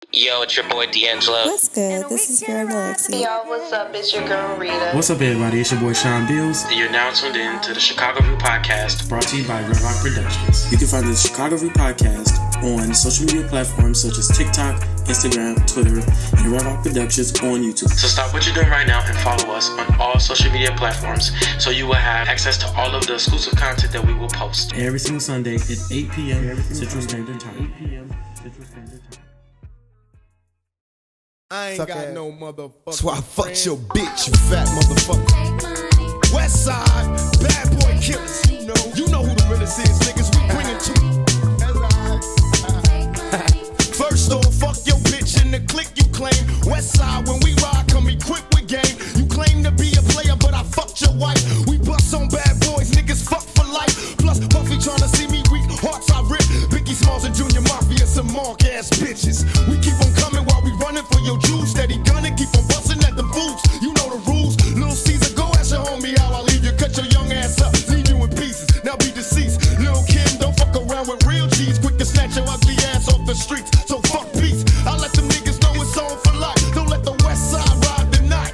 Yo, it's your boy D'Angelo. What's good? This is your girl Alexi. Yo, what's up? It's your girl Rita. What's up, everybody? It's your boy Sean Bills. And you're now tuned in to the Chicago View Podcast, brought to you by Red Rock Productions. You can find the Chicago View Podcast on social media platforms such as TikTok, Instagram, Twitter, and Red Rock Productions on YouTube. So stop what you're doing right now and follow us on all social media platforms so you will have access to all of the exclusive content that we will post. Every single Sunday at 8 p.m. Central Standard Time. I ain't got no motherfucker. So I fucked your bitch, you fat motherfucker. West Side, bad boy killers. You know who the realest is, niggas. We bring it to you. First off, fuck your bitch in the clique you claim. West Side, when we ride, come equipped with game. You claim to be a player, but I fucked your wife. We bust on bad boys, niggas fuck for life. Plus, Puffy tryna see me weak, hearts I rip. Biggie Smalls and Junior Mafia, some mark ass bitches. We keep on coming while we running for your juice. Steady gunning, keep on busting at the boots. You know the rules. Lil Caesar, go ask your homie how I leave you. Cut your young ass up, leave you in pieces. Now be deceased. Lil Kim, don't fuck around with real cheese. Quick to snatch your ugly ass off the streets. So fuck peace. I let them niggas know it's on for life. Don't let the West Side ride the night.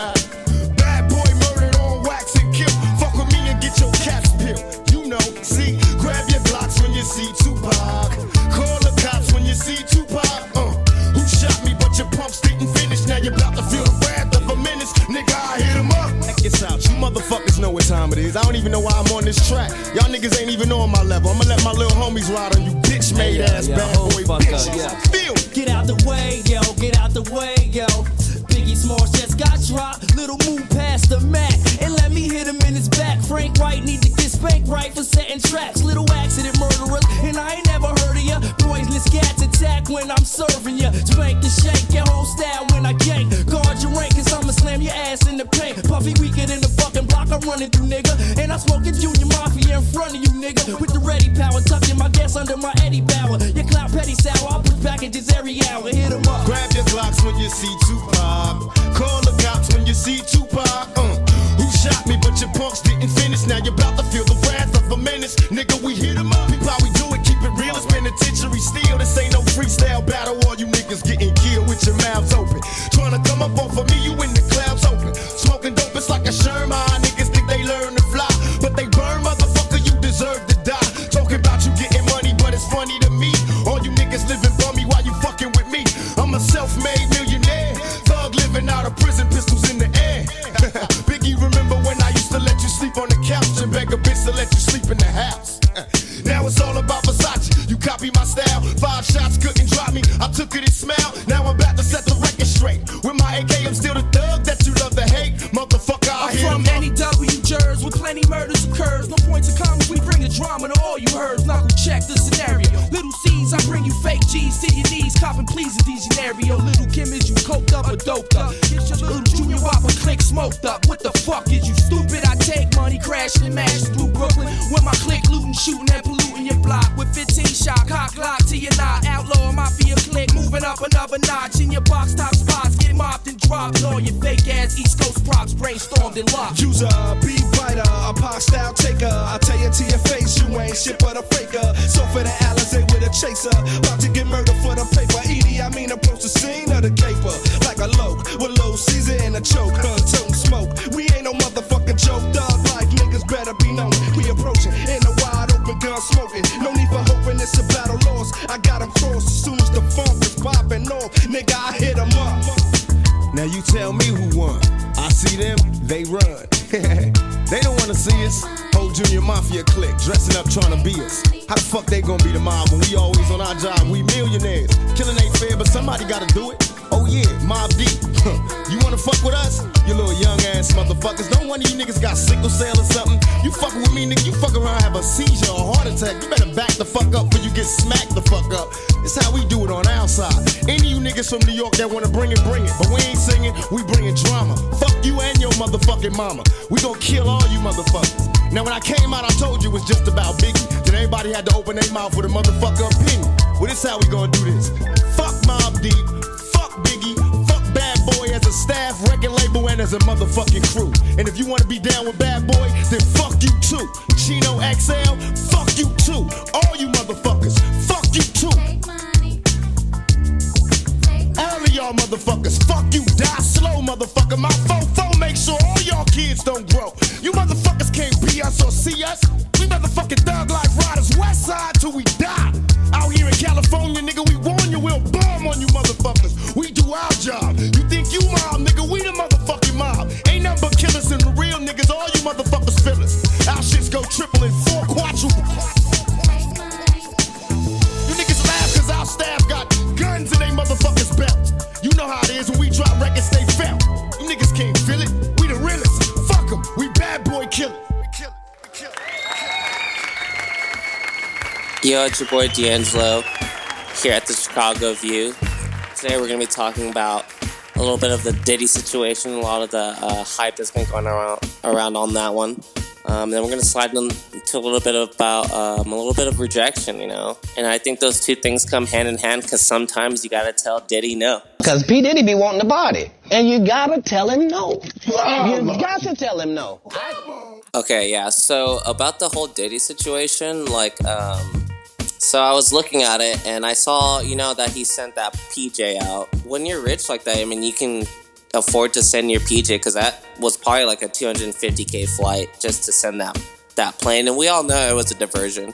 Bad boy murdered on wax and kill. Fuck with me and get your caps peeled. You know, see, grab your blocks when you see Tupac. Call the cops when you see Tupac. Who shot me but your pumps didn't finish. Now you're about to feel the wrath of a menace. Nigga, I hit him up. Check this out, you motherfuckers know what time it is. I don't even know why I'm on this track. Y'all niggas ain't even on my level. I'ma let my little homies ride on you bitch made ass bad boy bitches. Feel. Get out the way, yo, get out the way, yo. Biggie Smalls just got dropped. Little move past the Mac and let me hit him in his back. Frank White need to get spanked right for setting traps. Little accident murderers, and I ain't never heard of ya. Poisonous cats attack when I'm serving ya. Spank the shake, your whole style when I gank. Guard your rank, cause I'ma slam your ass in the paint. Puffy weaker than the fucking block I'm running through, nigga. And I'm smoking Junior Mafia in front of you, nigga. With the ready power, tucking my gas under my Eddie Bauer. Your clout petty sour, I'll push packages every hour. Hit 'em up. Grab your Glocks when you see Tupac. Call the cops when you see Tupac. Who shot me but your punks didn't finish. Now you're about to feel the wrath of a menace. Nigga, we hit 'em up. People, how we do it, keep it real. It's penitentiary steel. This ain't no freestyle battle. All you niggas getting killed with your mouths open. Tryna come up off of me, you in the clouds open. Smoking dope, it's like a Sherman. Niggas think they learn to fly, but they burn, motherfucker, you deserve to die. Talking about you getting money, but it's funny to me. All you niggas living bummy while you fucking with me. I'm a self-made millionaire. Thug living out of prison, pistols in the air. Biggie, remember when I used to let you sleep on the couch and beg a bitch to let you sleep in the house? Now it's all about Versace. You copy my style. 5 shots couldn't drop me. I took it and smiled. Now I'm about to set the record straight. With my AK, I'm still the thug that you love to hate. Motherfucker, I'm from NEW Jers with plenty murders occurs. No points of comments, we bring the drama to all you heard. Knuckle check the scenario. Little C's, I bring you fake G's to your knees. Copping please in these scenario. Little Kim, is you coked up or doped up? Little Junior Whopper click smoked up. What the fuck is you stupid? I take money, crashing and mashing through Brooklyn. With my clique looting, shooting and polluting your block. With 15 shot, cock lock to your knot. Outlaw mafia click, moving up another notch. In your box top spots, get mopped and dropped. All your fake ass East Coast props brainstormed and locked. User, beat writer, a pop style taker. I tell you to your face, you ain't shit but a faker. So for the Alizé with a chaser, about to get murdered for the paper. Edie, I mean approach the scene of the caper. Like a loke, with low season and a choke. Toting smoke, we ain't no motherfucking joke. Dog like niggas better be known. We approaching in a wide open gun smoking. No need for hoping it's a battle lost. I got him crossed as soon as the funk is popping off. Nigga, I hit him up. Now you tell me who won. I see them, they run. They don't wanna see us. Whole Junior Mafia clique dressing up trying to be us. How the fuck they gonna be the mob when we always on our job? We millionaires. Killing ain't fair, but somebody gotta do it. Oh yeah, Mob Deep. You wanna fuck with us? You little young ass motherfuckers. Don't one of you niggas got sickle cell or something? You fucking with me, nigga, you fuck around, have a seizure or a heart attack. You better back the fuck up before you get smacked the fuck up. It's how we do it on our side. Any of you niggas from New York that wanna bring it, bring it. But we ain't singing, we bringing drama. Fuck you and your motherfucking mama. We gon' kill all you motherfuckers. Now when I came out, I told you it was just about Biggie. Then everybody had to open their mouth with a motherfucker opinion. Well, this how we gonna do this. Fuck Mobb Deep, fuck Biggie, fuck Bad Boy as a staff, record label, and as a motherfucking crew. And if you wanna be down with Bad Boy, then fuck you too. Chino XL, fuck you too. All you motherfuckers, fuck you too. y'all motherfuckers. Fuck you, die slow, motherfucker. My fofo make sure all y'all kids don't grow. You motherfuckers can't be us or see us. We motherfucking thug like riders, west side till we die. Out here in California, nigga, we warn you, we'll bomb on you motherfuckers. We do our job. You think you mob, nigga, we the motherfucking mob. Ain't nothing but killers and the real niggas, all you motherfuckers feel us. Our shits go triple and four quadruple. You niggas laugh cause our staff got guns in they motherfuckers belt. You know how it is when we drop records, they felt. You niggas can't feel it, we the realest. Fuck them, we bad boy killers. Yo, it's your boy D'Angelo here at the Chicago View. Today we're going to be talking about a little bit of the Diddy situation, a lot of the hype that's been going around on that one. Then we're going to slide into a little bit about a little bit of rejection, you know. And I think those two things come hand in hand because sometimes you got to tell Diddy no. Because P. Diddy be wanting the body. And you got to tell him no. You got to tell him no. Okay, yeah. So about the whole Diddy situation, so I was looking at it and I saw, you know, that he sent that PJ out. When you're rich like that, I mean, you can afford to send your PJ because that was probably like a $250K flight just to send that plane. And we all know it was a diversion.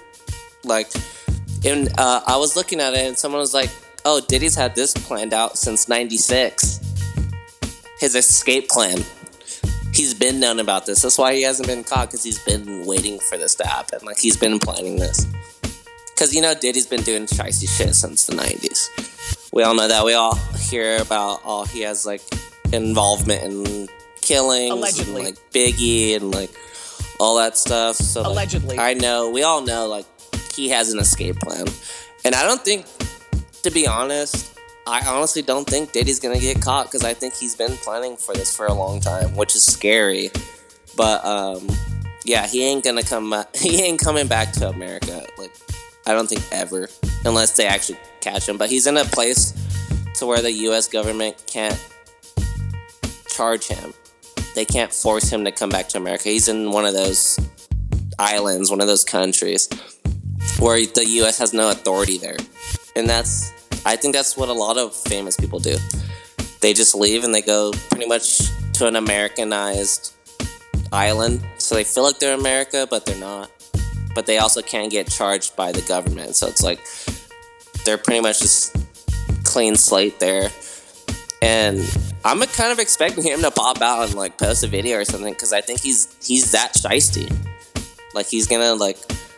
I was looking at it and someone was like, oh, Diddy's had this planned out since 96. His escape plan. He's been known about this. That's why he hasn't been caught, because he's been waiting for this to happen. Like, he's been planning this. Because, you know, Diddy's been doing shicey shit since the 90s. We all know that. We all hear about, he has, like, involvement in killings. Allegedly. And, like, Biggie and, like, all that stuff. So, like, Allegedly. I know. We all know, like, he has an escape plan. And I don't think, to be honest, I honestly don't think Diddy's going to get caught, because I think he's been planning for this for a long time, which is scary. But, yeah, he ain't coming back to America. Like, I don't think ever, unless they actually catch him. But he's in a place to where the U.S. government can't charge him. They can't force him to come back to America. He's in one of those islands, one of those countries, where the U.S. has no authority there. And I think that's what a lot of famous people do. They just leave and they go pretty much to an Americanized island. So they feel like they're America, but they're not. But they also can't get charged by the government. So it's like they're pretty much just clean slate there. And I'm kind of expecting him to pop out and like post a video or something, because I think he's that shiesty. Like, he's gonna like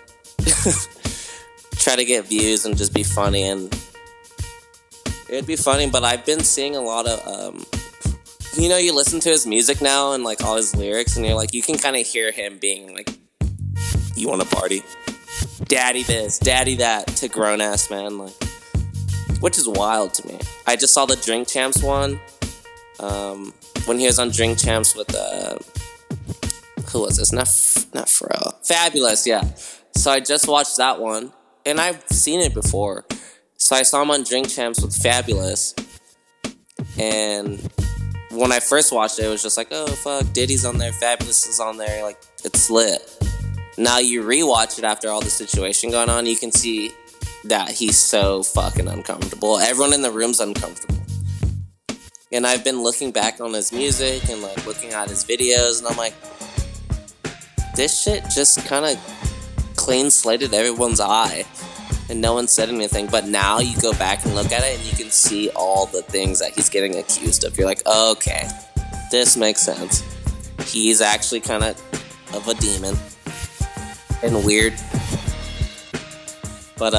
try to get views and just be funny, and it'd be funny. But I've been seeing a lot of you know, you listen to his music now and like all his lyrics, and you're like, you can kind of hear him being like, you want to party? Daddy this, daddy that, to grown-ass men, like, which is wild to me. I just saw the Drink Champs one, when he was on Drink Champs with, who was this? Not Pharrell. Fabulous, yeah. So I just watched that one, and I've seen it before. So I saw him on Drink Champs with Fabulous, and when I first watched it, it was just like, oh, fuck, Diddy's on there, Fabulous is on there, like, it's lit. Now you rewatch it after all the situation going on, you can see that he's so fucking uncomfortable. Everyone in the room's uncomfortable. And I've been looking back on his music and like looking at his videos, and I'm like, this shit just kind of clean slated everyone's eye, and no one said anything. But now you go back and look at it and you can see all the things that he's getting accused of. You're like, okay, this makes sense. He's actually kind of a demon. And weird. But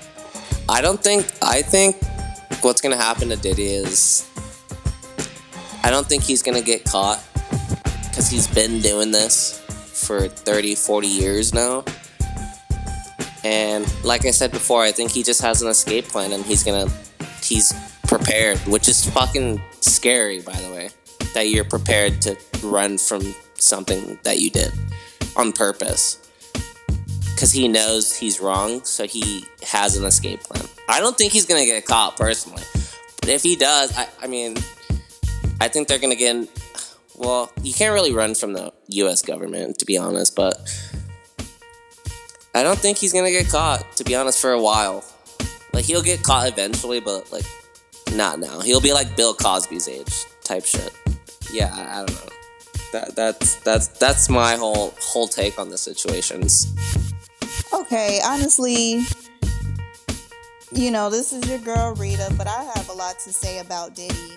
I think what's gonna happen to Diddy is, I don't think he's gonna get caught, because he's been doing this for 30, 40 years now. And like I said before, I think he just has an escape plan, and he's prepared, which is fucking scary, by the way, that you're prepared to run from something that you did on purpose. Because he knows he's wrong, so he has an escape plan. I don't think he's going to get caught, personally. But if he does, I mean, I think they're going to get... Well, you can't really run from the U.S. government, to be honest, but I don't think he's going to get caught, to be honest, for a while. Like, he'll get caught eventually, but, like, Not now. He'll be like Bill Cosby's age type shit. Yeah, I don't know. That's my whole take on the situations. Okay, honestly, you know, this is your girl Rita, but I have a lot to say about Diddy.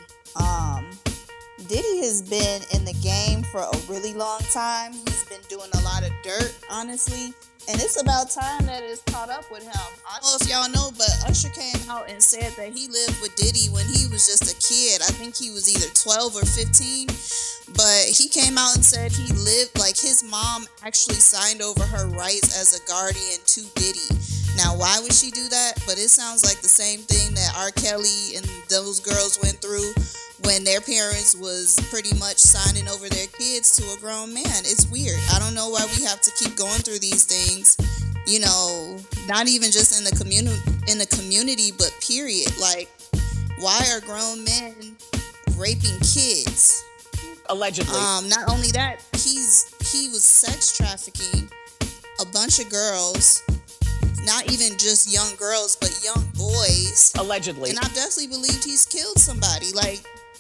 Diddy has been in the game for a really long time. He's been doing a lot of dirt, honestly. And it's about time that it's caught up with him. I don't know if y'all know, but Usher came out and said that he lived with Diddy when he was just a kid. I think he was either 12 or 15. But he came out and said he lived, like his mom actually signed over her rights as a guardian to Diddy. Now, why would she do that? But it sounds like the same thing that R. Kelly and those girls went through when their parents was pretty much signing over their kids to a grown man. It's weird. I don't know why we have to keep going through these things. You know, not even just in the community, but period. Like, why are grown men raping kids? Allegedly. Not only that, he was sex trafficking a bunch of girls. Not even just young girls, but young boys. Allegedly. And I definitely believed he's killed somebody. Like,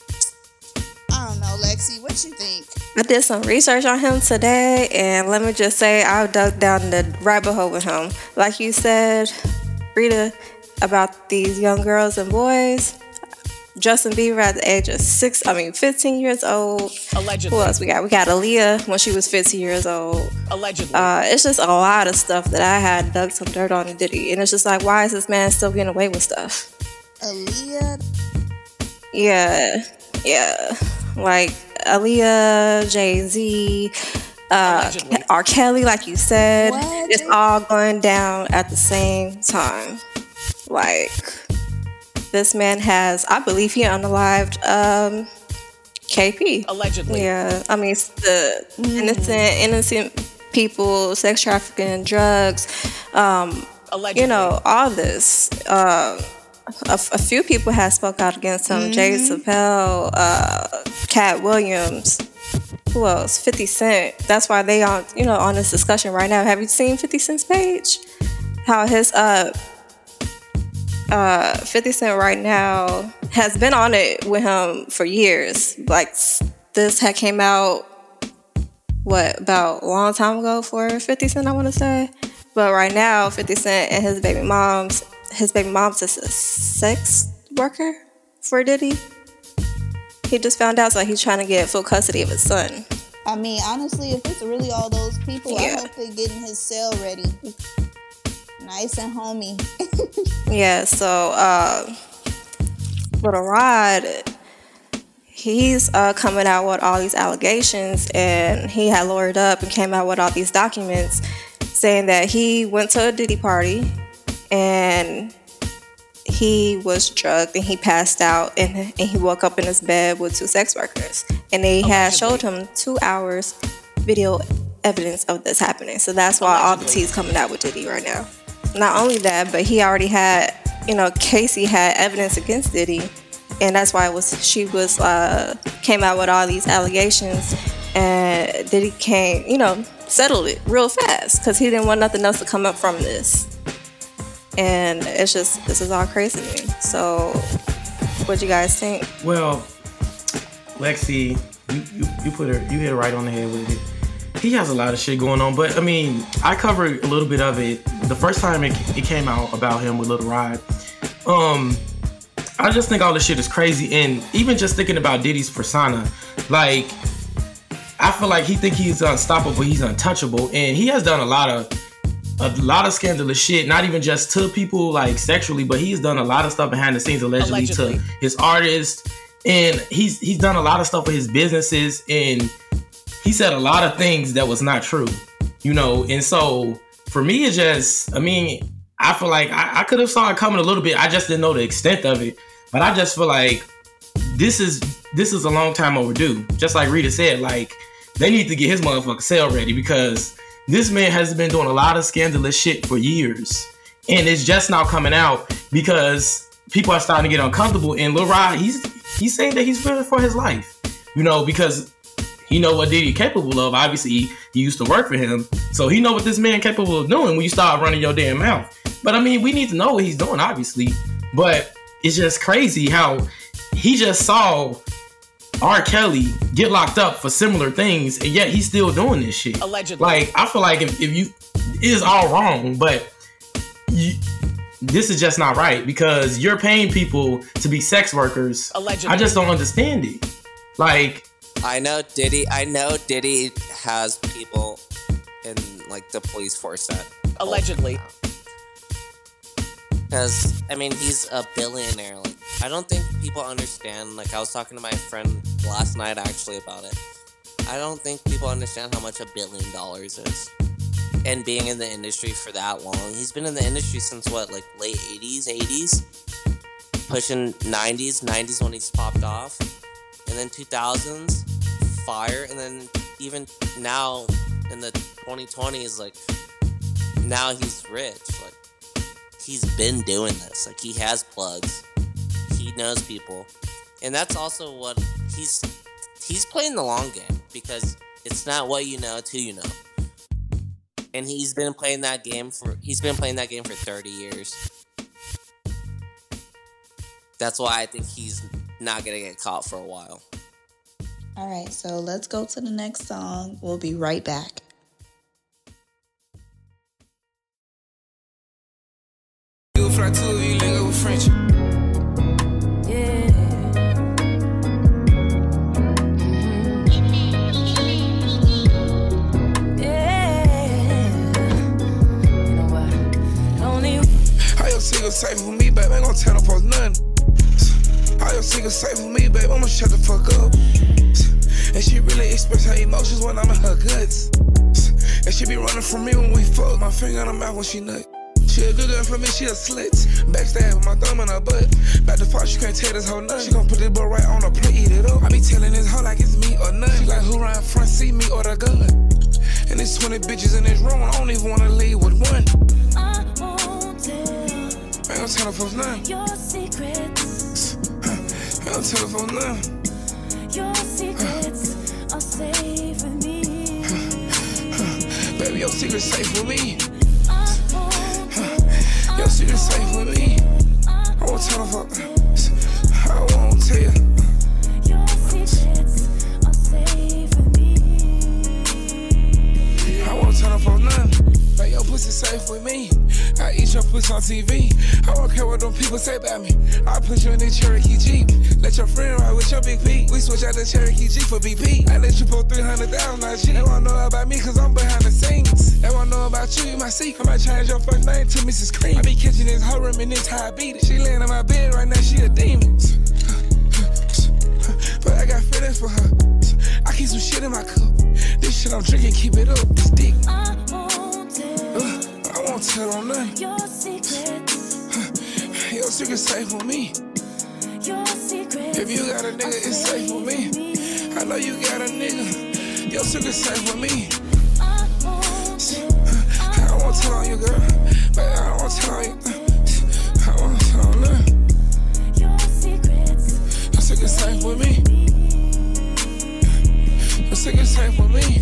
I don't know, Lexi, what you think? I did some research on him today, and let me just say, I dug down the rabbit hole with him. Like you said, Rita, about these young girls and boys. Justin Bieber at the age of 15 years old. Allegedly. Who else we got? We got Aaliyah when she was 15 years old. Allegedly. It's just a lot of stuff that I had dug some dirt on Diddy. And it's just like, why is this man still getting away with stuff? Aaliyah? Yeah. Like Aaliyah, Jay-Z, R. Kelly, like you said. What? It's all going down at the same time. Like, this man has, I believe he unalived KP. Allegedly. Yeah, I mean, it's the innocent people, sex trafficking, drugs, Allegedly. You know, all this. A few people have spoke out against him. Jay Chappelle, Cat Williams. Who else? 50 Cent. That's why they on this discussion right now. Have you seen 50 Cent's page? How his 50 Cent right now has been on it with him for years. Like, this had came out about a long time ago for 50 Cent, I want to say. But right now, 50 Cent and his baby mom's is a sex worker for Diddy. He just found out, so he's trying to get full custody of his son. I mean, honestly, if it's really all those people, Yeah. I hope they're getting his cell ready. Nice and homey. Yeah, so Little Rod, he's coming out with all these allegations, and he had lawyered up and came out with all these documents saying that he went to a Diddy party and he was drugged and he passed out and he woke up in his bed with two sex workers, and they had showed him 2 hours video evidence of this happening. So that's why all the tea's coming out with Diddy right now. Not only that, but he already had, Casey had evidence against Diddy, and that's why came out with all these allegations, and Diddy settled it real fast because he didn't want nothing else to come up from this. And it's just, this is all crazy to me. So, what do you guys think? Well, Lexi, you hit it right on the head with it. He has a lot of shit going on, but I mean, I covered a little bit of it the first time it came out about him with Little Rod. I just think all this shit is crazy, and even just thinking about Diddy's persona, like, I feel like he think he's unstoppable, he's untouchable, and he has done a lot of scandalous shit, not even just to people like sexually, but he's done a lot of stuff behind the scenes allegedly. To his artists, and he's done a lot of stuff with his businesses, and he said a lot of things that was not true, and so for me, it's just, I mean, I feel like I could have saw it coming a little bit. I just didn't know the extent of it, but I just feel like this is a long time overdue. Just like Rita said, like, they need to get his motherfucking cell ready, because this man has been doing a lot of scandalous shit for years, and it's just now coming out because people are starting to get uncomfortable. And Lil Rod, he's saying that he's fearing for his life, because he know what Diddy capable of. Obviously, he used to work for him, so he know what this man capable of doing when you start running your damn mouth. But I mean, we need to know what he's doing, obviously. But it's just crazy how he just saw R. Kelly get locked up for similar things, and yet he's still doing this shit. Allegedly. Like, I feel like if you, it is all wrong, but this is just not right because you're paying people to be sex workers. Allegedly. I just don't understand it. Like, I know Diddy has people in like the police force that Allegedly. Because I mean he's a billionaire. Like I don't think people understand. Like I was talking to my friend last night actually about it. I don't think people understand how much $1 billion is. And being in the industry for that long, he's been in the industry since what, like late 80s, pushing 90s when he's popped off, and then 2000s, fire, and then even now in the 2020s, like now he's rich. Like he's been doing this. Like he has plugs, he knows people, and that's also what he's playing the long game because it's not what you know, it's who you know. And he's been playing that game for 30 years. That's why I think he's not gonna get caught for a while. All right, so let's go to the next song. We'll be right back. You fly to you link up with French. Single safe with me, babe, ain't gon' tell no post nothing. All your single safe with me, babe, I'ma shut the fuck up. And she really express her emotions when I'm in her guts. And she be running from me when we fuck. My finger on her mouth when she nut. She a good girl for me, she a slit. Backstab with my thumb in her butt. Back to part, she can't tell this whole nut. She gon' put this butt right on her plate, eat it up. I be telling this hoe like it's me or nothing. She like who round front, see me or the gun. And there's 20 bitches in this room, I don't even wanna leave with one. I ain't gonna tell the folks nothing. Your secrets. I ain't gonna tell the folks nothing. Your secrets are safe with me. Baby, your secret's safe with me. Your secret's safe with me. I won't tell the folks. I won't tell you. Your secrets are safe with me. I won't tell the folks nothing. Like your pussy safe with me. I eat your pussy on TV. I don't care what them people say about me. I put you in the Cherokee Jeep. Let your friend ride with your big P. We switch out the Cherokee Jeep for BP. I let you pull 300,000 on shit. They wanna know about me cause I'm behind the scenes. They wanna know about you, my secret. I might change your first name to Mrs. Cream. I be catching this hoe reminisce how I beat it. She laying in my bed right now, she a demon. But I got feelings for her. I keep some shit in my cup. This shit I'm drinking, keep it up. This dick. I won't tell on nothing. Your secrets. Your secret's safe with me. Your secrets. If you got a nigga, it's safe with me. I know you got a nigga. Your secret's safe with me. I won't tell on you, girl. But I won't tell on you. I won't tell on nothing. Your secret's safe with me. Your secret's safe with me.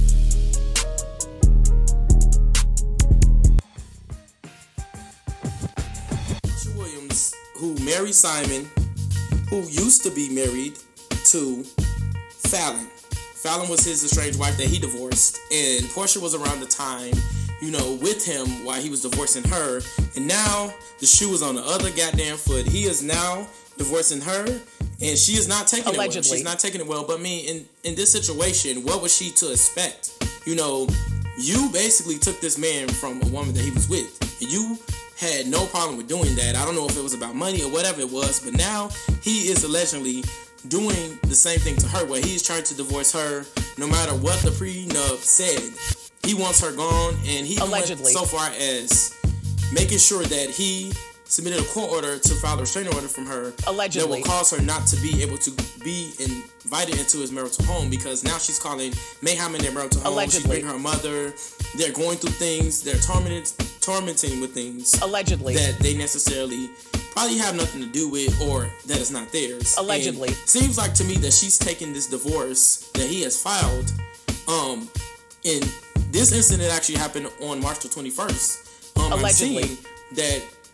Who married Simon, who used to be married to Fallon. Fallon was his estranged wife that he divorced, and Portia was around the time, with him while he was divorcing her, and now the shoe is on the other goddamn foot. He is now divorcing her, and she is not taking Allegedly. it well. She's not taking it well, but I mean, in this situation, what was she to expect? You basically took this man from a woman that he was with, and you had no problem with doing that. I don't know if it was about money or whatever it was, but now he is allegedly doing the same thing to her, where he's trying to divorce her no matter what the prenup said. He wants her gone, and he went so far as making sure that he submitted a court order to file a restraining order from her that will cause her not to be able to be invited into his marital home, because now she's calling Mayhem in their marital home. She's bringing her mother. They're going through things. They're tormenting with things that they necessarily probably have nothing to do with, or that is not theirs. Allegedly. And seems like to me that she's taking this divorce that he has filed. And this incident actually happened on March the 21st. Allegedly. I'm seeing that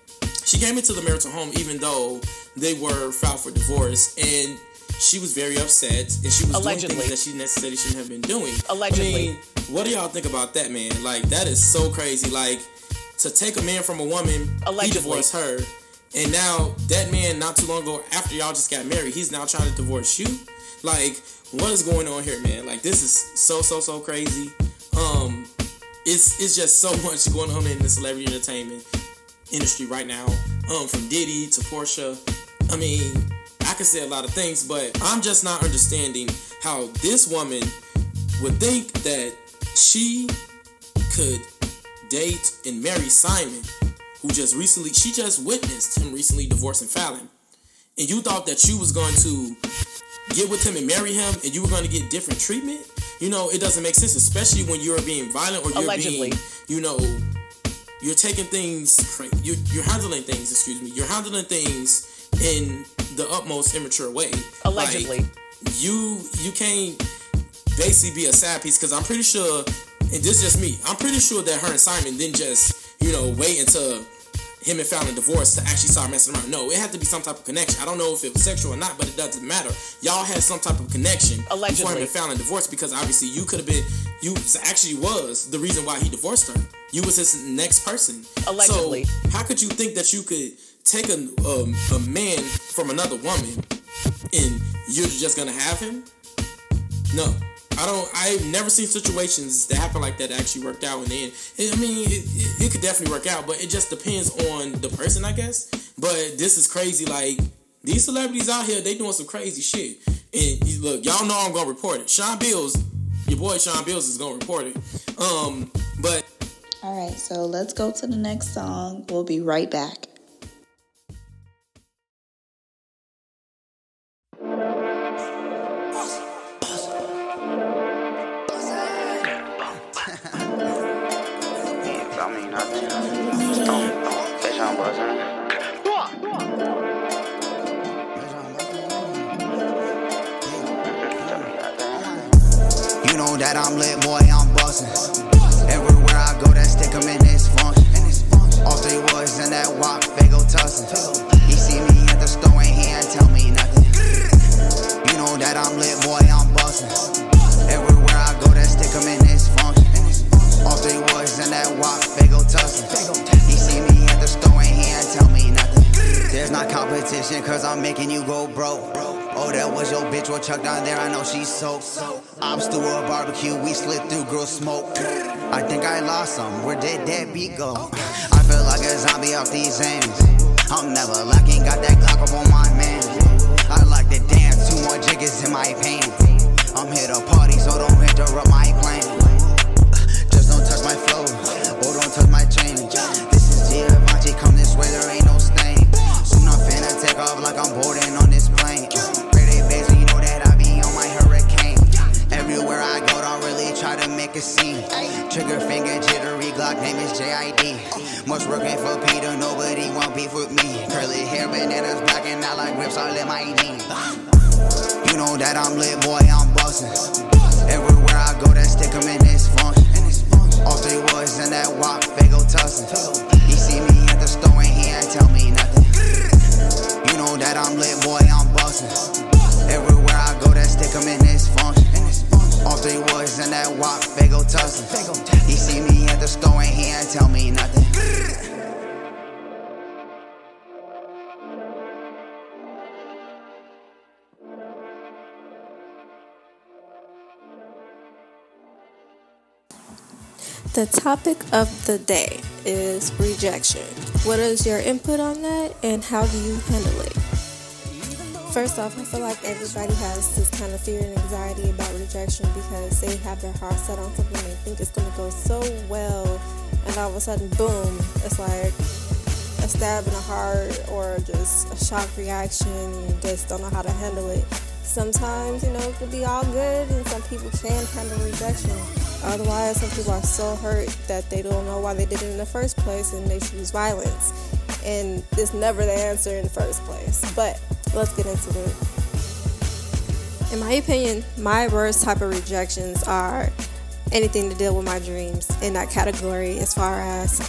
She came into the marital home even though they were filed for divorce, and she was very upset, and she was Allegedly. doing things that she necessarily shouldn't have been doing. Allegedly. I mean, what do y'all think about that, man? Like, that is so crazy. Like, to take a man from a woman, Allegedly. he divorced her, and now that man, not too long ago, after y'all just got married, he's now trying to divorce you? Like, what is going on here, man? Like, this is so crazy. It's just so much going on in the celebrity entertainment industry right now. From Diddy to Portia. I mean, I could say a lot of things, but I'm just not understanding how this woman would think that she could date and marry Simon, who she just witnessed him recently divorcing Fallon. And you thought that you was going to get with him and marry him, and you were going to get different treatment? You know, it doesn't make sense, especially when you're being violent or you're Allegedly. being, you know, you're taking things, you're handling things, you're handling things in the utmost immature way. Allegedly. Like, you can't basically be a side piece, because I'm pretty sure, and this is just me, I'm pretty sure that her and Simon didn't just, you know, wait until him and Fallon divorced to actually start messing around. No, it had to be some type of connection. I don't know if it was sexual or not, but it doesn't matter. Y'all had some type of connection before him and Fallon divorced, because obviously you actually was the reason why he divorced her. You was his next person. Allegedly. So how could you think that you could take a man from another woman and you're just gonna have him? No. I've never seen situations that happen like that actually worked out in the end. I mean, it could definitely work out, but it just depends on the person, I guess. But this is crazy. Like, these celebrities out here, they doing some crazy shit. And look, y'all know I'm gonna report it. Your boy Sean Bills is gonna report it. But all right, so let's go to the next song. We'll be right back. You know that I'm lit, boy, I'm bustin'. Everywhere I go, that stick 'em in this function. All 3 words in that walk, Fago tussin'. He see me at the store and he ain't tell me nothing. You know that I'm lit, boy, I'm bustin'. Everywhere I go, that stick 'em in this function. All 3 words in that walk, Fago tussin'. He see me at the store and he ain't tell me nothing. There's not competition, cause I'm making you go broke. Oh, that was your bitch, well, Chuck down there, I know she's soaked. Ops through a barbecue, we slid through grill smoke. I think I lost some, where did that beat go? I feel like a zombie off these ends. I'm never lacking, got that Glock up on my man. I like to dance, 2 more jiggers in my pants. I'm here to party, so don't interrupt my plan. Just don't touch my flow, or don't touch my chain. This is Giovanni, come this way, there ain't no stain. Soon I'm finna take off like I'm boarding on this plane. You know that I be on my hurricane. Everywhere I go, don't really try to make a scene. Trigger finger jittery, Glock name is JID. Much working for Peter, nobody want beef with me. Curly hair, bananas, blacking out like rips all in my jeans. You know that I'm lit, boy, I'm bustin'. Everywhere I go, that stick 'em in this function. All 3 words in that walk, Fago tussin'. He see me at the store and he ain't tell me nothing. You know that I'm lit, boy, I'm bustin'. Everywhere I go, that stick 'em in this function. All 3 words in that walk, Fago tussin'. He see me at the store and he ain't tell me nothing. The topic of the day is rejection. What is your input on that, and how do you handle it? First off, I feel like everybody has this kind of fear and anxiety about rejection because they have their heart set on something. They think it's going to go so well, and all of a sudden, boom, it's like a stab in the heart or just a shock reaction. You just don't know how to handle it. Sometimes, it could be all good, and some people can handle rejection. Otherwise, some people are so hurt that they don't know why they did it in the first place, and they choose violence. And it's never the answer in the first place. But let's get into it. In my opinion, my worst type of rejections are anything to deal with my dreams in that category, as far as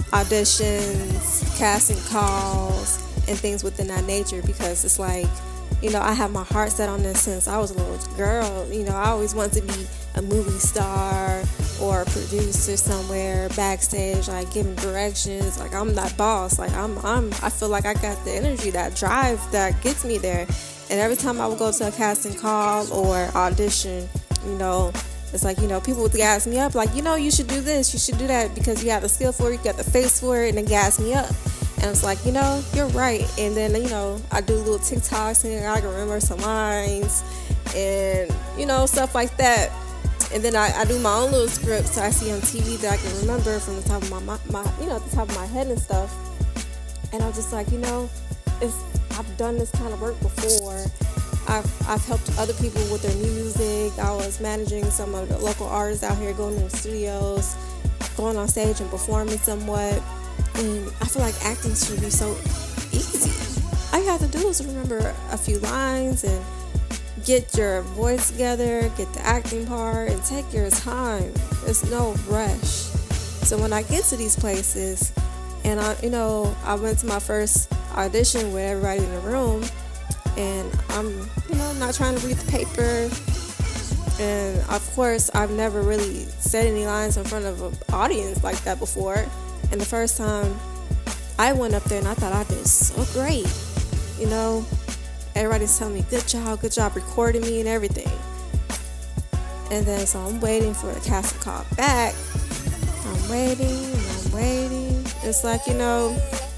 auditions, casting calls, and things within that nature, because it's like, you know, I have my heart set on this since I was a little girl. You know, I always wanted to be a movie star or a producer somewhere backstage, like giving directions. Like, I'm that boss. Like, I feel like I got the energy, that drive that gets me there. And every time I would go to a casting call or audition, you know, it's like, you know, people would gas me up, like, you know, you should do this, you should do that, because you have the skill for it, you got the face for it, and then gas me up. And it's like, you know, you're right. And then, you know, I do little TikToks and I can remember some lines and, you know, stuff like that. And then I do my own little scripts I see on TV that I can remember from the top of my you know, at the top of my head and stuff. And I'm just like, you know, I've done this kind of work before. I've helped other people with their music. I was managing some of the local artists out here, going to the studios, going on stage and performing somewhat. And I feel like acting should be so easy. All you have to do is remember a few lines and get your voice together, get the acting part, and take your time. There's no rush. So when I get to these places, and I went to my first audition with everybody in the room, and I'm, you know, not trying to read the paper. And of course, I've never really said any lines in front of an audience like that before. And the first time I went up there, and I thought I did so great. You know, everybody's telling me, good job recording me and everything. And then so I'm waiting for the casting call back. I'm waiting. It's like, you know,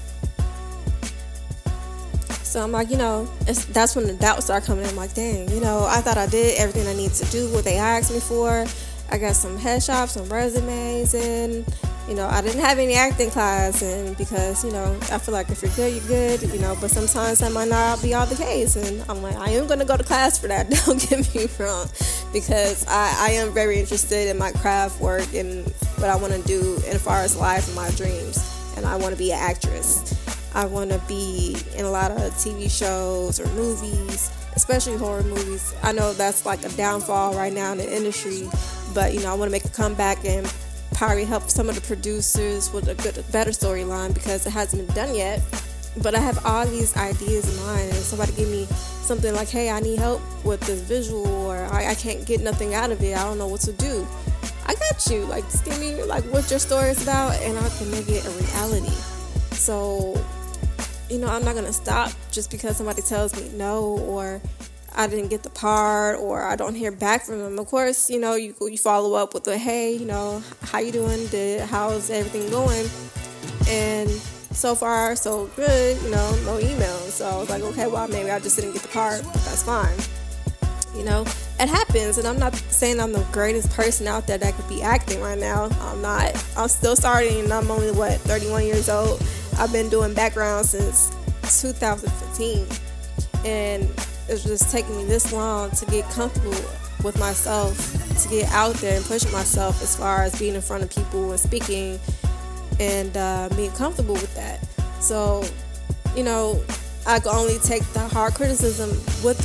so I'm like, you know, that's when the doubts start coming in. I'm like, dang, you know, I thought I did everything I need to do, what they asked me for. I got some headshots, some resumes, and, you know, I didn't have any acting class. And because, you know, I feel like if you're good, you're good, you know, but sometimes that might not be all the case. And I'm like, I am going to go to class for that. Don't get me wrong, because I am very interested in my craft work and what I want to do as far as life and my dreams. And I want to be an actress. I want to be in a lot of TV shows or movies, especially horror movies. I know that's like a downfall right now in the industry, but, you know, I want to make a comeback and probably help some of the producers with a better storyline, because it hasn't been done yet. But I have all these ideas in mind, and somebody give me something like, hey, I need help with this visual, or I can't get nothing out of it, I don't know what to do. I got you. Like, just give me like what your story is about, and I can make it a reality. So, you know, I'm not gonna stop just because somebody tells me no, or I didn't get the part, or I don't hear back from them. Of course, you know, you follow up with a, hey, you know, how you doing? How's everything going? And so far, so good, you know, no email. So I was like, okay, well, maybe I just didn't get the part, but that's fine. You know, it happens, and I'm not saying I'm the greatest person out there that could be acting right now. I'm not. I'm still starting, and I'm only, 31 years old. I've been doing background since 2015, and it's just taking me this long to get comfortable with myself, to get out there and push myself as far as being in front of people and speaking, and being comfortable with that. So, you know, I can only take the hard criticism with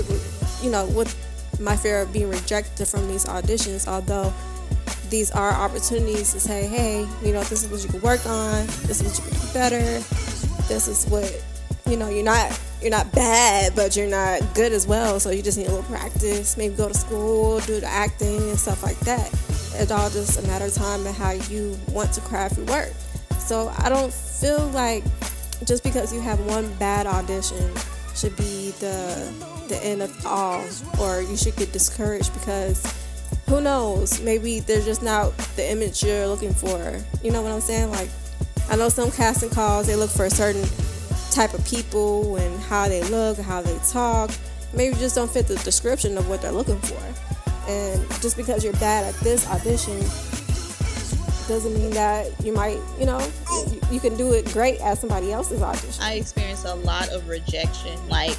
my fear of being rejected from these auditions, although these are opportunities to say, hey, you know, this is what you can work on, this is what you can do better, this is what, you know, you're not bad, but you're not good as well, so you just need a little practice, maybe go to school, do the acting and stuff like that. It's all just a matter of time and how you want to craft your work. So I don't feel like just because you have one bad audition should be the end of all, or you should get discouraged, because who knows, maybe they're just not the image you're looking for. You know what I'm saying? Like, I know some casting calls, they look for a certain type of people and how they look, how they talk. Maybe you just don't fit the description of what they're looking for. And just because you're bad at this audition doesn't mean that you might, you know, you can do it great at somebody else's audition. I experienced a lot of rejection, like,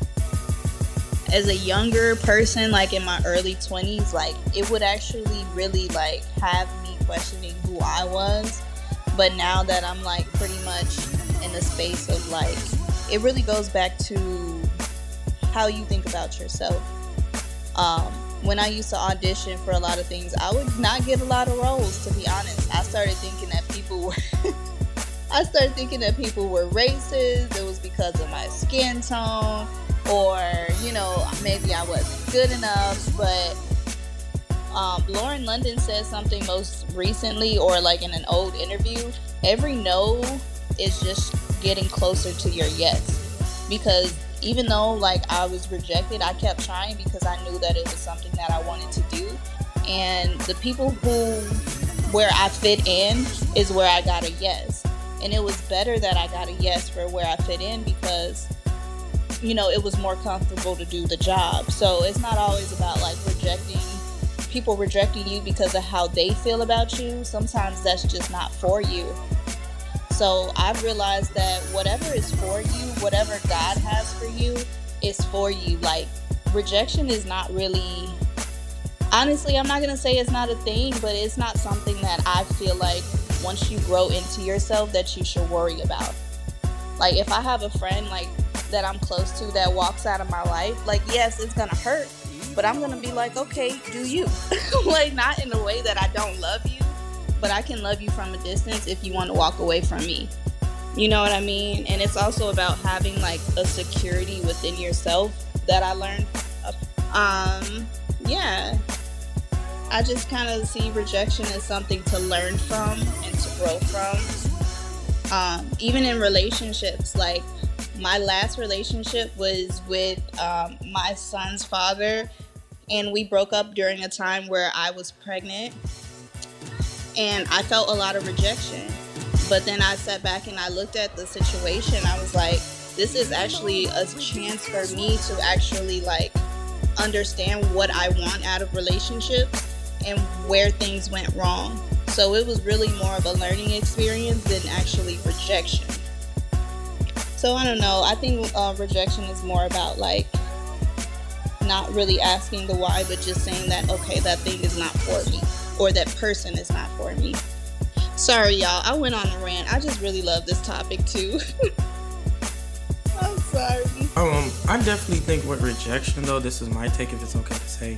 as a younger person, like in my early 20s, like, it would actually really, like, have me questioning who I was. But now that I'm, like, pretty much in the space of, like, it really goes back to how you think about yourself. When I used to audition for a lot of things, I would not get a lot of roles, to be honest. I started thinking that people were I started thinking that people were racist. It was because of my skin tone, or, you know, maybe I wasn't good enough. But Lauren London said something most recently, or like in an old interview, every no is just getting closer to your yes. Because even though like I was rejected, I kept trying because I knew that it was something that I wanted to do. And the people where I fit in is where I got a yes. And it was better that I got a yes for where I fit in, because, you know, it was more comfortable to do the job. So it's not always about like people rejecting you because of how they feel about you. Sometimes that's just not for you. So I've realized that whatever is for you, whatever God has for you, is for you. Like, rejection is not really, honestly, I'm not going to say it's not a thing, but it's not something that I feel like once you grow into yourself that you should worry about. Like, if I have a friend like that I'm close to that walks out of my life, like, yes, it's going to hurt, but I'm going to be like, okay, do you? Like, not in a way that I don't love you, but I can love you from a distance if you want to walk away from me. You know what I mean? And it's also about having like a security within yourself that I learned. Yeah. I just kind of see rejection as something to learn from and to grow from. Even in relationships, like my last relationship was with my son's father, and we broke up during a time where I was pregnant, and I felt a lot of rejection. But then I sat back and I looked at the situation. I was like, this is actually a chance for me to actually like understand what I want out of relationships and where things went wrong. So it was really more of a learning experience than actually rejection. So I don't know. I think rejection is more about like not really asking the why, but just saying that, okay, that thing is not for me, or that person is not for me. Sorry, y'all. I went on a rant. I just really love this topic too. I'm sorry. I definitely think with rejection, though, this is my take if it's okay to say.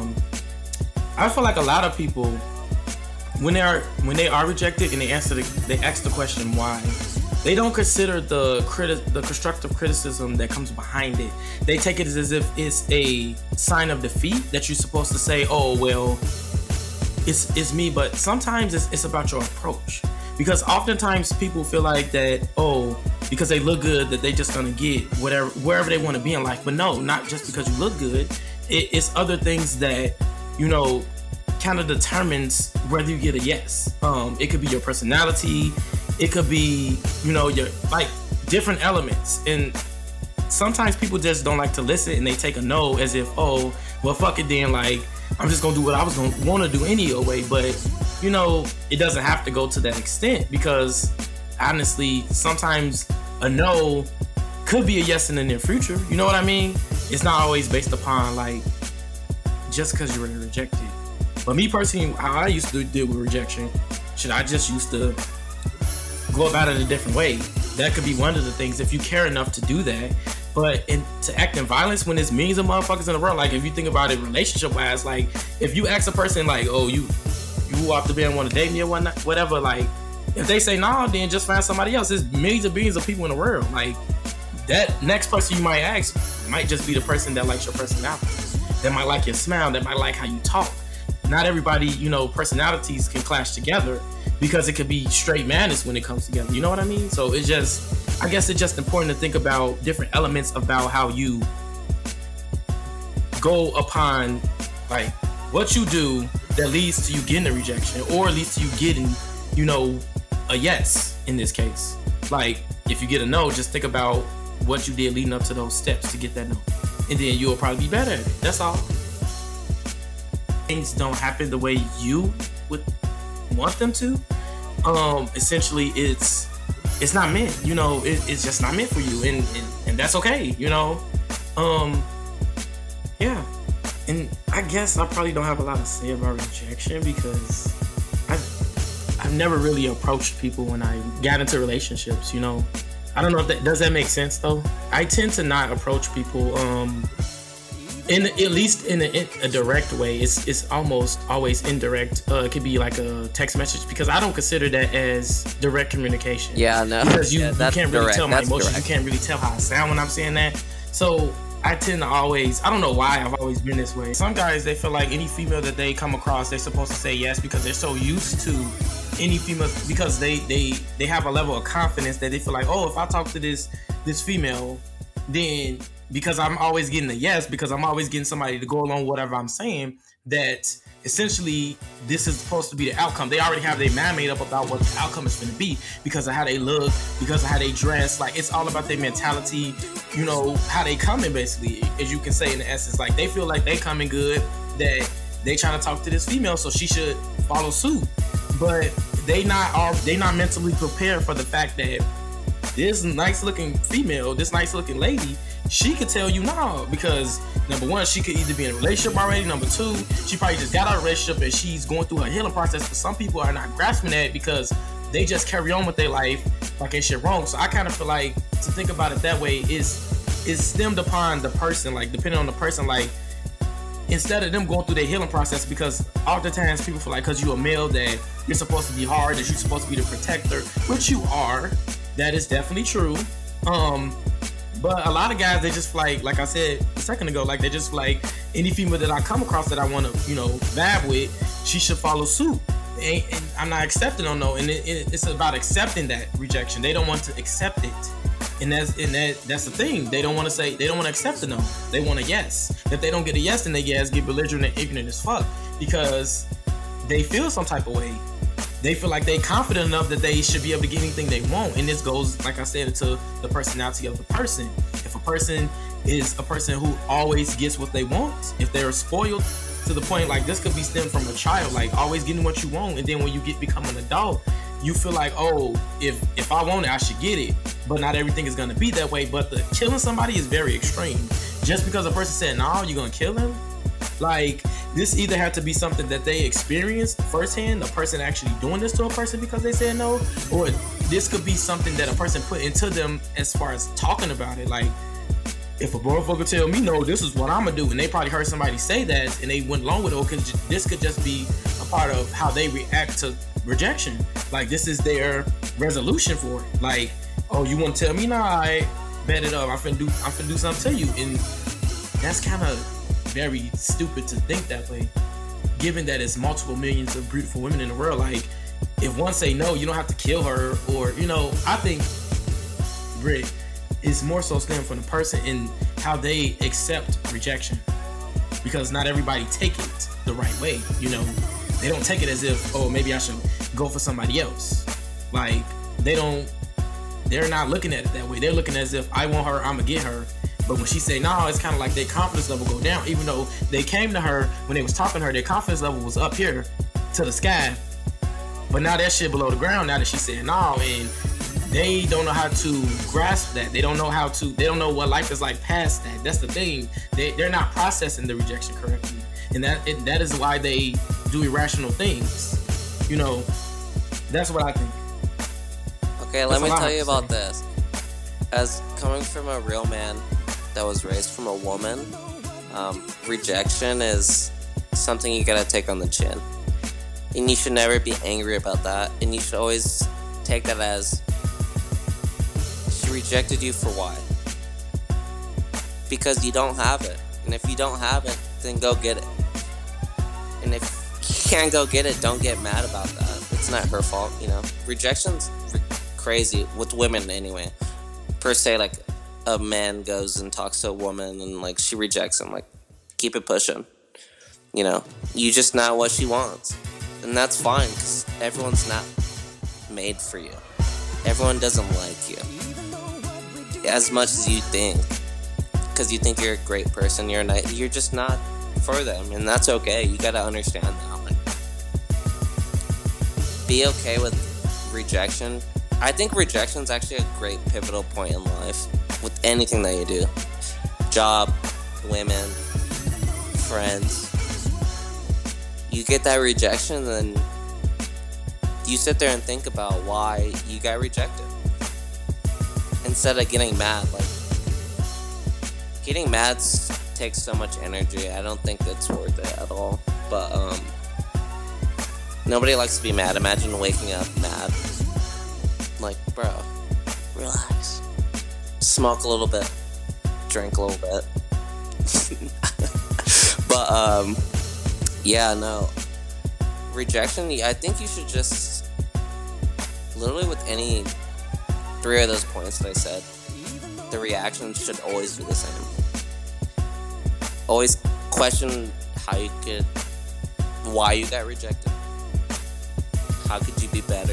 I feel like a lot of people, when they are rejected and they ask the question why, they don't consider the constructive criticism that comes behind it. They take it as if it's a sign of defeat that you're supposed to say, oh well, it's me. But sometimes it's about your approach, because oftentimes people feel like that, oh, because they look good, that they just gonna get wherever they want to be in life. But no, not just because you look good. It's other things that, you know, kind of determines whether you get a yes. It could be your personality. It could be, you know, your like different elements. And sometimes people just don't like to listen, and they take a no as if, oh, well, fuck it then. Like, I'm just gonna do what I was gonna want to do anyway. But, you know, it doesn't have to go to that extent, because honestly, sometimes a no could be a yes in the near future. You know what I mean? It's not always based upon like just because you were rejected. But me personally, how I used to deal with rejection, I just used to go about it a different way. That could be one of the things, if you care enough to do that. But to act in violence when there's millions of motherfuckers in the world, like if you think about it relationship wise, like if you ask a person like, oh, you off the bed and want to date me or whatever, like if they say no, then just find somebody else. There's millions of billions of people in the world. Like that next person you might ask might just be the person that likes your personality, that might like your smile, that might like how you talk. Not everybody, you know, personalities can clash together, because it could be straight madness when it comes together. You know what I mean? So it's just, I guess it's just important to think about different elements about how you go upon like what you do that leads to you getting a rejection, or leads to you getting, you know, a yes in this case. Like if you get a no, just think about what you did leading up to those steps to get that no, and then you'll probably be better at it. That's all. Things don't happen the way you would want them to. Essentially it's not meant, you know, it's just not meant for you, and that's okay, you know. Yeah. And I guess I probably don't have a lot to say about rejection, because I've never really approached people when I got into relationships, you know. I don't know if does that make sense though? I tend to not approach people At least in a direct way, it's almost always indirect. It could be like a text message, because I don't consider that as direct communication. Yeah, no. Because you that's can't really direct. tell my That's emotions. direct. You can't really tell how I sound when I'm saying that. So I tend to always, I don't know why I've always been this way. Some guys, they feel like any female that they come across, they're supposed to say yes, because they're so used to any female, because they have a level of confidence that they feel like, oh, if I talk to this female, then because I'm always getting a yes, because I'm always getting somebody to go along with whatever I'm saying, that essentially this is supposed to be the outcome. They already have their mind made up about what the outcome is going to be, because of how they look, because of how they dress. Like, it's all about their mentality, you know, how they come in, basically, as you can say in the essence. Like, they feel like they coming good, that they trying to talk to this female, so she should follow suit. But they not mentally prepared for the fact that this nice looking female, this nice looking lady, she could tell you no, because number one, she could either be in a relationship already. Number two, she probably just got out of a relationship and she's going through her healing process. But some people are not grasping that, because they just carry on with their life like ain't shit wrong. So I kind of feel like, to think about it that way is stemmed upon the person, like depending on the person, like instead of them going through their healing process, because oftentimes people feel like because you're a male that you're supposed to be hard, that you're supposed to be the protector, which you are. That is definitely true. But a lot of guys, they just like I said a second ago, like they just like any female that I come across that I want to, you know, vibe with, she should follow suit. And I'm not accepting on no, and it's about accepting that rejection. They don't want to accept it, and that's the thing. They don't want to accept the no. They want a yes. If they don't get a yes, then they get belligerent and ignorant as fuck, because they feel some type of way. They feel like they confident enough that they should be able to get anything they want. And this goes, like I said, into the personality of the person. If a person is a person who always gets what they want, if they're spoiled to the point, like this could be stemmed from a child, like always getting what you want, and then when you become an adult, you feel like, oh, if I want it, I should get it. But not everything is gonna be that way. But the killing somebody is very extreme. Just because a person said, no, you're gonna kill him? Like, this either had to be something that they experienced firsthand, a person actually doing this to a person because they said no, or this could be something that a person put into them as far as talking about it. Like, if a motherfucker tell me no, this is what I'm gonna do, and they probably heard somebody say that and they went along with it, because this could just be a part of how they react to rejection. Like, this is their resolution for it. Like, oh, you want to tell me nah, I bet it up, I'm finna do something to you. And that's kind of very stupid to think that way, given that it's multiple millions of beautiful women in the world. Like, if one say no, you don't have to kill her, or, you know, I think, Rick, it's more so stemmed from the person and how they accept rejection, because not everybody take it the right way. You know, they don't take it as if, oh, maybe I should go for somebody else. Like, they're not looking at it that way. They're looking as if, I want her, I'm gonna get her. But when she say no, it's kind of like their confidence level go down. Even though they came to her when they was talking to her, their confidence level was up here to the sky. But now that shit below the ground, now that she said no, and they don't know how to grasp that. They don't know what life is like past that. That's the thing. They're not processing the rejection correctly. And that is why they do irrational things. You know, that's what I think. Okay, let me tell you about this. As coming from a real man that was raised from a woman, rejection is something you gotta take on the chin. And you should never be angry about that. And you should always take that as, she rejected you for why? Because you don't have it. And if you don't have it, then go get it. And if you can't go get it, don't get mad about that. It's not her fault, you know. Rejection's crazy, with women anyway. Per se, like, a man goes and talks to a woman and, like, she rejects him. Like, keep it pushing. You know, you just not what she wants. And that's fine, because everyone's not made for you. Everyone doesn't like you as much as you think. Because you think you're a great person, you're just not for them. And that's okay. You gotta understand that. Like, be okay with rejection. I think rejection is actually a great pivotal point in life with anything that you do. Job, women, friends. You get that rejection, then you sit there and think about why you got rejected. Instead of getting mad. Like, getting mad's takes so much energy. I don't think that's worth it at all. But nobody likes to be mad. Imagine waking up mad. Like, bro, relax. Smoke a little bit. Drink a little bit. But yeah, no. Rejection, I think you should just, literally with any 3 of those points that I said, the reaction should always be the same. Always question why you got rejected. How could you be better?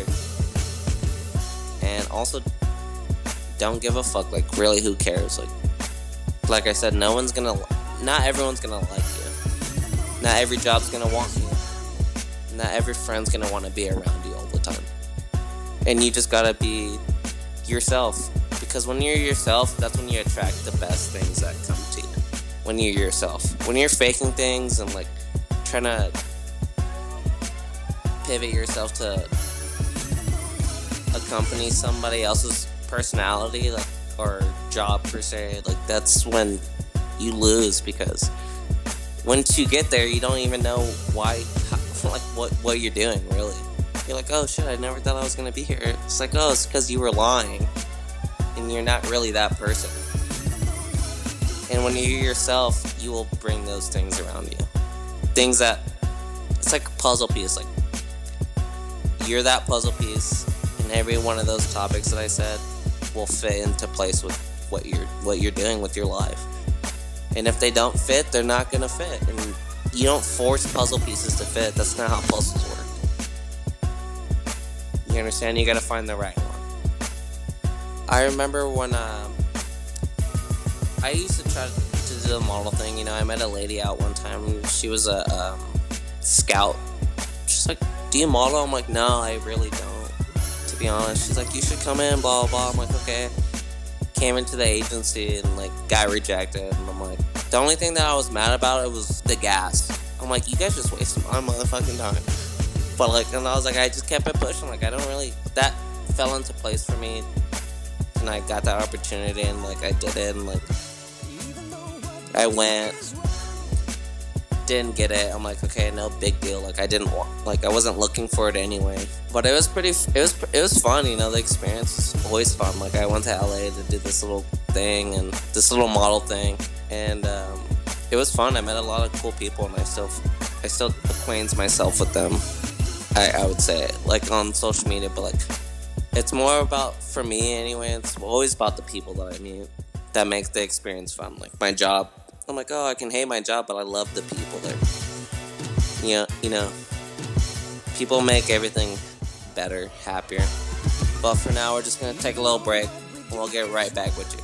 And also, don't give a fuck. Like, really, who cares? Like I said, not everyone's gonna like you. Not every job's gonna want you. Not every friend's gonna want to be around you all the time. And you just gotta be yourself. Because when you're yourself, that's when you attract the best things that come to you. When you're yourself. When you're faking things and like trying to pivot yourself to accompany somebody else's personality, like, or job per se, like, that's when you lose. Because once you get there, you don't even know why, like, what you're doing, really. You're like, oh shit, I never thought I was gonna be here. It's like, oh, it's because you were lying and you're not really that person. And when you're yourself, you will bring those things around you. Things that, it's like a puzzle piece. Like, you're that puzzle piece, and every one of those topics that I said will fit into place with what you're doing with your life. And if they don't fit, they're not gonna fit. And you don't force puzzle pieces to fit. That's not how puzzles work. You understand? You gotta find the right one. I remember when I used to try to do the model thing. You know, I met a lady out one time, and she was a scout. She's like, do you model? I'm like, no, I really don't, to be honest. She's like, you should come in, blah, blah, blah. I'm like, okay. Came into the agency and, like, got rejected. And I'm like, the only thing that I was mad about it was the gas. I'm like, you guys just wasted my motherfucking time. But, like, and I was like, I just kept it pushing. Like, I don't really, that fell into place for me. And I got that opportunity, and, like, I did it. And, like, I went, didn't get it. I'm like, okay, no big deal. Like, I wasn't looking for it anyway. But it was it was fun, you know. The experience was always fun. Like, I went to LA to do this little thing and this little model thing, and it was fun. I met a lot of cool people, and I still acquaint myself with them. I would say, like, on social media, but, like, it's more about, for me anyway, it's always about the people that I meet that make the experience fun. Like, my job, I'm like, oh, I can hate my job, but I love the people there. You know, people make everything better, happier. But for now, we're just gonna take a little break, and we'll get right back with you.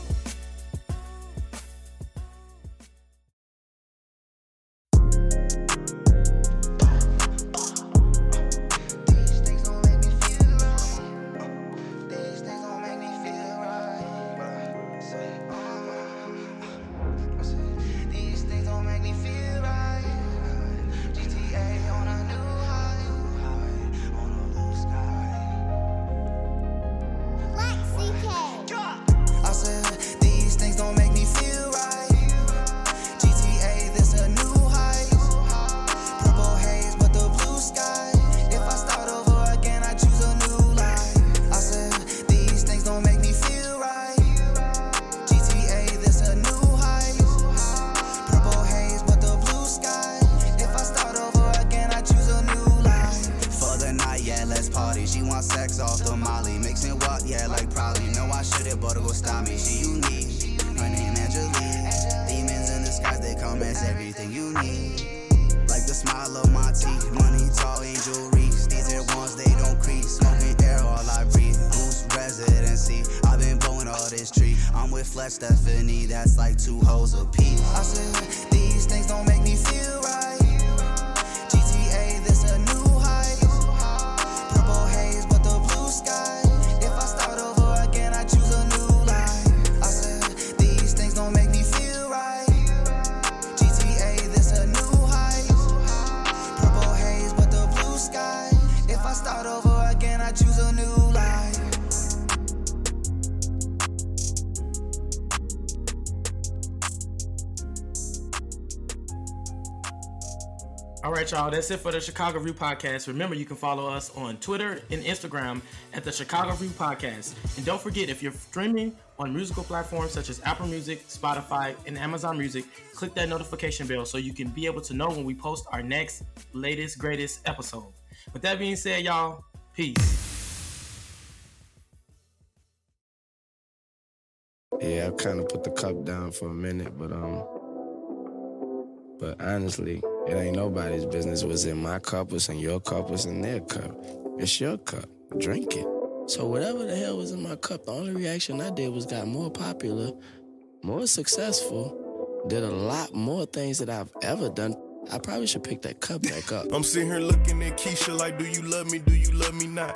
Stephanie, that's like 2 hoes a piece. I said, these things don't make me feel right. GTA, this a new height. Purple haze, but the blue sky. If I start over again, I choose a new life. I said, these things don't make me feel right. GTA, this a new height. Purple haze, but the blue sky. If I start over again, I choose a new life. All right, y'all. That's it for the Chicago Review Podcast. Remember, you can follow us on Twitter and Instagram at the Chicago Review Podcast. And don't forget, if you're streaming on musical platforms such as Apple Music, Spotify, and Amazon Music, click that notification bell so you can be able to know when we post our next, latest, greatest episode. With that being said, y'all, peace. Yeah, I kind of put the cup down for a minute, but honestly, it ain't nobody's business. What's in my cup, what's in your cup, what's in their cup. It's your cup. Drink it. So whatever the hell was in my cup, the only reaction I did was got more popular, more successful, did a lot more things that I've ever done. I probably should pick that cup back up. I'm sitting here looking at Keisha like, do you love me, do you love me not?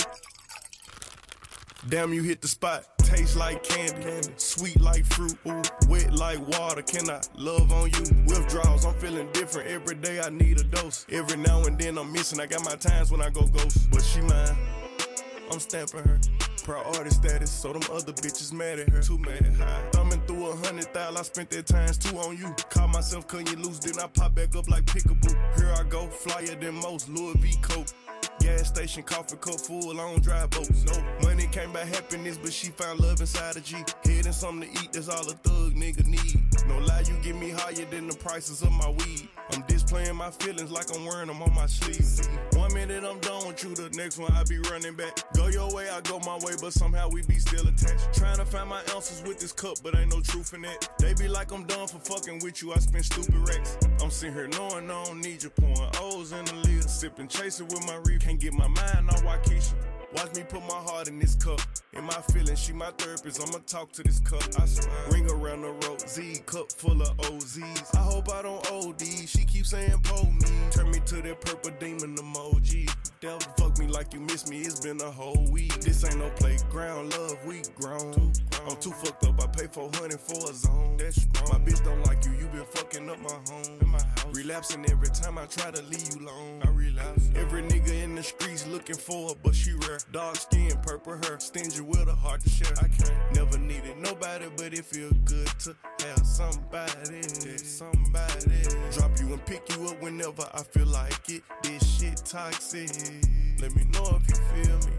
Damn, you hit the spot. Taste like candy, sweet like fruit, ooh, wet like water. Can I love on you? Withdrawals, I'm feeling different. Every day I need a dose. Every now and then I'm missing. I got my times when I go ghost. But she mine, I'm stamping her. Priority status, so them other bitches mad at her. Too mad, high. Thumbing through 100,000, I spent that times 2 on you. Caught myself cutting you loose, then I pop back up like Pickaboo. Here I go, flyer than most, Louis V. Coke. Gas station, coffee cup full, I don't drive boats. No money came by happiness, but she found love inside a G. Head and something to eat, that's all a thug nigga need. No lie, you get me higher than the prices of my weed. I'm displaying my feelings like I'm wearing them on my sleeve. 1 minute I'm done with you, the next one I be running back. Go your way, I go my way, but somehow we be still attached. Trying to find my ounces with this cup, but ain't no truth in it. They be like I'm done for fucking with you, I spend stupid racks. I'm sitting here knowing I don't need you, pouring O's in the lid, sipping, chasing with my reef. Can't get my mind on Waukesha. Watch me put my heart in this cup. In my feelings, she my therapist, I'ma talk to this cup. I swear. Ring around the road, Z, cup full of OZs. I hope I don't OD, she keeps saying pull me. Turn me to that purple demon emoji. Devil fuck me like you miss me, it's been a whole week. This ain't no playground, love, we grown. I'm too fucked up, I pay 400 for a zone. That's strong. My bitch don't like you, you been fucking up my home. In my house. Relapsing every time I try to leave you alone. I relapse. Every nigga in the streets looking for her, but she rare. Dark skin, purple hair, stingy with a heart to share. I can't never needed nobody, but it feel good to have somebody. Somebody drop you and pick you up whenever I feel like it. This shit toxic. Let me know if you feel me.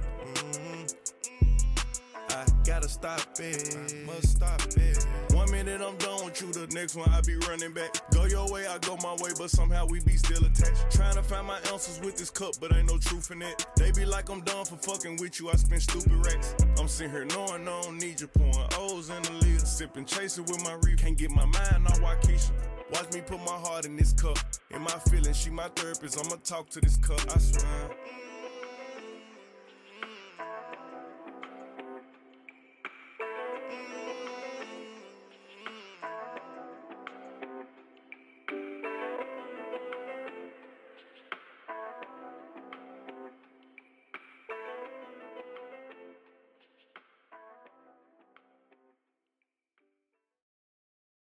I gotta stop it, must stop it. 1 minute I'm done with you, the next one I be running back. Go your way, I go my way, but somehow we be still attached. Trying to find my ounces with this cup, but ain't no truth in it. They be like I'm done for fucking with you, I spend stupid racks. I'm sitting here knowing I don't need you, pouring O's in the lid, sipping, chasing with my reef. Can't get my mind on Waukesha. Watch me put my heart in this cup. In my feelings, she my therapist, I'ma talk to this cup, I swear.